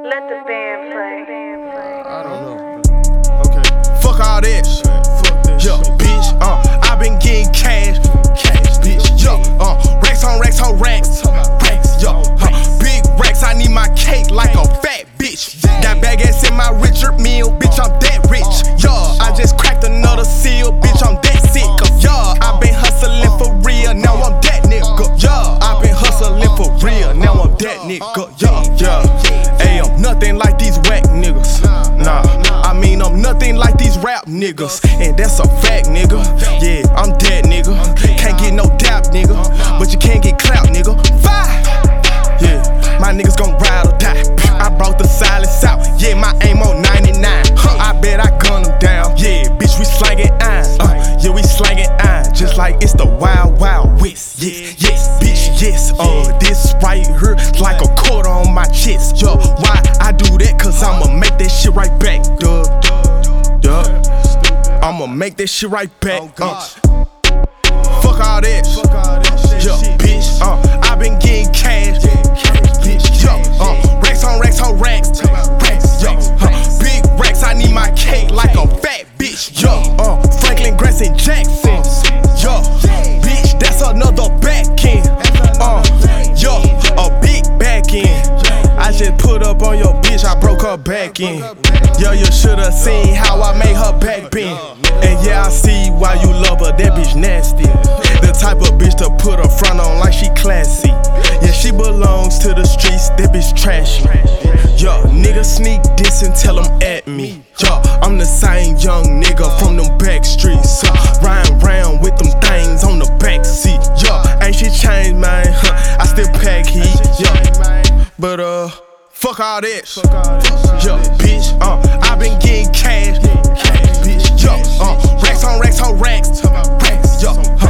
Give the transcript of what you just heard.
Let the band play. I don't know. Okay. Fuck all that shit. Fuck that shit. Bitch, I been getting cash, bitch. Yo, racks on racks on racks, yo, big racks. I need my cake like a fat bitch. Got bag ass in my Richard Mille, bitch. I'm that rich. Yo, I just cracked another seal, bitch. I'm that sick. Yo, I been hustling for real, now I'm that nigga. Yo, I been hustling for real, now I'm that nigga. Yo, hey, I'm nothing like these whack niggas. Nah, I mean I'm nothing like these rap niggas, and that's a fact, nigga. Yeah, I'm dead, nigga. Can't get no doubt, nigga, but you can't get clout, nigga. Fire. Yeah, my niggas gon' ride or die. I brought the silence out. Yeah, my aim on 99. I bet I gun them down. Yeah, bitch, we slangin' iron. Yeah, we slangin' iron, just like it's the Wild Wild West. Yeah, yes, bitch, yes. This right here like a quarter on my chest. Yo, why I do that? Cause I'ma make that shit right back, duh. I'ma make that shit right back. Fuck all that. Yo, bitch, I been getting cash, bitch. Yo, racks on racks on racks, yo, big racks. I need my cake like a fat bitch. Yo, Franklin Grayson Jackson. Yo, bitch, that's another back end. Yo, a big back end. I just put up on your bitch, I broke her back end. Yo, you should've seen how I made her back bend. And yeah, I see why you love her, that bitch nasty. The type of bitch to put her front on like she classy. Yeah, she belongs to the streets, that bitch trashy. Yo, nigga sneak diss and tell them at me. Yo, I'm the same young nigga from them back streets. Riding round with them things on the back seat. Yo, ain't shit changed, man. I still pack heat. Yo, but fuck all that. Yo, bitch, I been getting cash, bitch. Yo, racks on racks on racks, yo.